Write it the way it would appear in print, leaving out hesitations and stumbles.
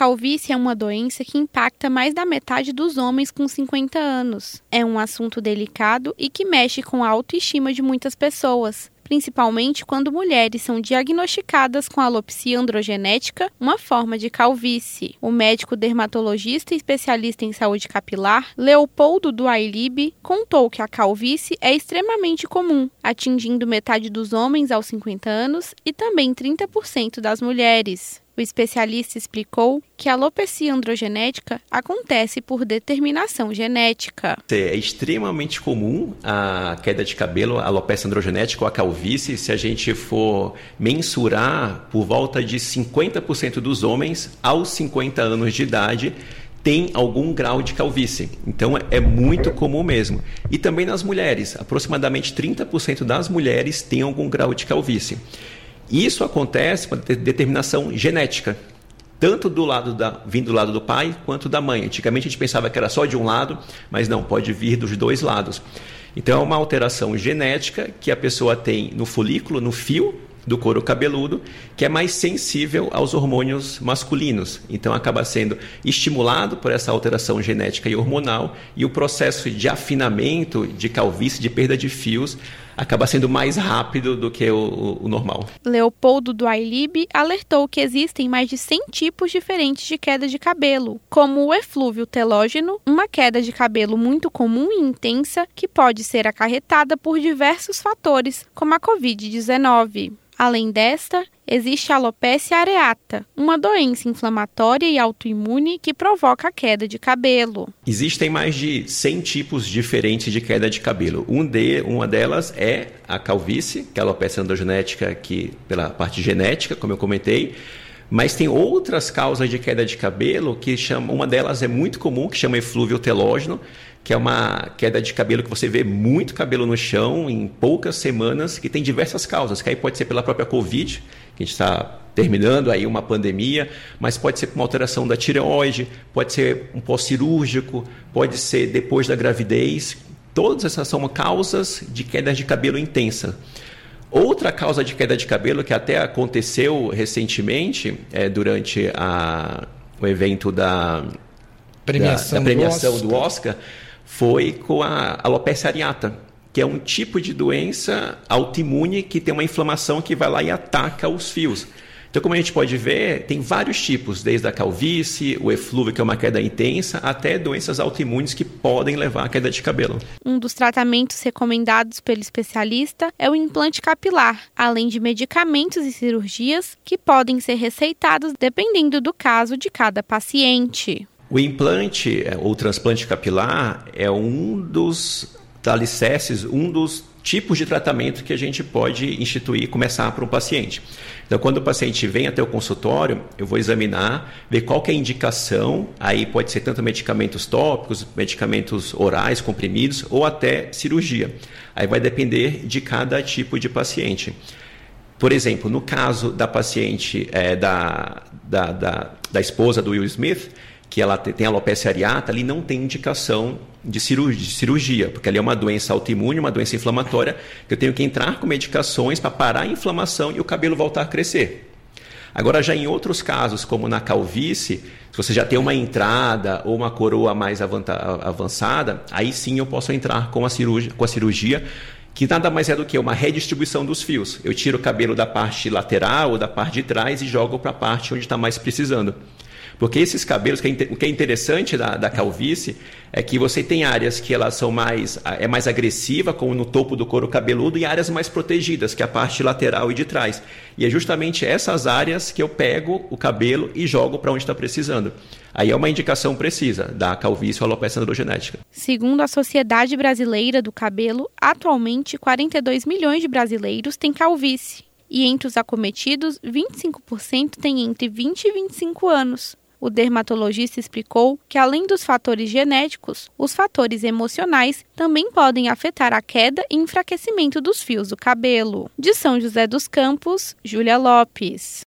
calvície é uma doença que impacta mais da metade dos homens com 50 anos. É um assunto delicado e que mexe com a autoestima de muitas pessoas, principalmente quando mulheres são diagnosticadas com alopecia androgenética, uma forma de calvície. O médico dermatologista e especialista em saúde capilar, Leopoldo Duailib, contou que a calvície é extremamente comum, atingindo metade dos homens aos 50 anos e também 30% das mulheres. O especialista explicou que a alopecia androgenética acontece por determinação genética. É extremamente comum a queda de cabelo, a alopecia androgenética ou a calvície, se a gente for mensurar, por volta de 50% dos homens aos 50 anos de idade tem algum grau de calvície. Então é muito comum mesmo. E também nas mulheres, aproximadamente 30% das mulheres têm algum grau de calvície. Isso acontece por determinação genética, tanto vindo do lado do pai quanto da mãe. Antigamente a gente pensava que era só de um lado, mas não, pode vir dos dois lados. Então é uma alteração genética que a pessoa tem no folículo, no fio do couro cabeludo, que é mais sensível aos hormônios masculinos. Então acaba sendo estimulado por essa alteração genética e hormonal, e o processo de afinamento, de calvície, de perda de fios, acaba sendo mais rápido do que o normal. Leopoldo Duailib alertou que existem mais de 100 tipos diferentes de queda de cabelo, como o eflúvio telógeno, uma queda de cabelo muito comum e intensa que pode ser acarretada por diversos fatores, como a Covid-19. Além desta, existe a alopecia areata, uma doença inflamatória e autoimune que provoca a queda de cabelo. Existem mais de 100 tipos diferentes de queda de cabelo. Uma delas é a calvície, que é a alopecia androgenética, que pela parte genética, como eu comentei. Mas tem outras causas de queda de cabelo, uma delas é muito comum, que chama eflúvio telógeno, que é uma queda de cabelo que você vê muito cabelo no chão em poucas semanas, que tem diversas causas, que aí pode ser pela própria Covid, que a gente está terminando aí uma pandemia, mas pode ser por uma alteração da tireoide, pode ser um pós-cirúrgico, pode ser depois da gravidez. Todas essas são causas de queda de cabelo intensa. Outra causa de queda de cabelo que até aconteceu recentemente, durante o evento da premiação do Oscar, foi com a alopecia areata, que é um tipo de doença autoimune que tem uma inflamação que vai lá e ataca os fios. Então, como a gente pode ver, tem vários tipos, desde a calvície, o eflúvio, que é uma queda intensa, até doenças autoimunes que podem levar à queda de cabelo. Um dos tratamentos recomendados pelo especialista é o implante capilar, além de medicamentos e cirurgias que podem ser receitados dependendo do caso de cada paciente. O implante ou transplante capilar é um dos alicerces, um dos tipos de tratamento que a gente pode instituir e começar para um paciente. Então, quando o paciente vem até o consultório, eu vou examinar, ver qual que é a indicação, aí pode ser tanto medicamentos tópicos, medicamentos orais, comprimidos, ou até cirurgia. Aí vai depender de cada tipo de paciente. Por exemplo, no caso da paciente da esposa do Will Smith, que ela tem alopecia areata, ali não tem indicação de cirurgia, porque ali é uma doença autoimune, uma doença inflamatória, que eu tenho que entrar com medicações para parar a inflamação e o cabelo voltar a crescer. Agora, já em outros casos, como na calvície, se você já tem uma entrada ou uma coroa mais avançada, aí sim eu posso entrar com a cirurgia, que nada mais é do que uma redistribuição dos fios. Eu tiro o cabelo da parte lateral ou da parte de trás e jogo para a parte onde está mais precisando. Porque esses cabelos, o que é interessante da calvície é que você tem áreas que elas são mais agressiva, como no topo do couro cabeludo, e áreas mais protegidas, que é a parte lateral e de trás. E é justamente essas áreas que eu pego o cabelo e jogo para onde está precisando. Aí é uma indicação precisa da calvície ou alopecia androgenética. Segundo a Sociedade Brasileira do Cabelo, atualmente 42 milhões de brasileiros têm calvície. E entre os acometidos, 25% têm entre 20 e 25 anos. O dermatologista explicou que, além dos fatores genéticos, os fatores emocionais também podem afetar a queda e enfraquecimento dos fios do cabelo. De São José dos Campos, Júlia Lopes.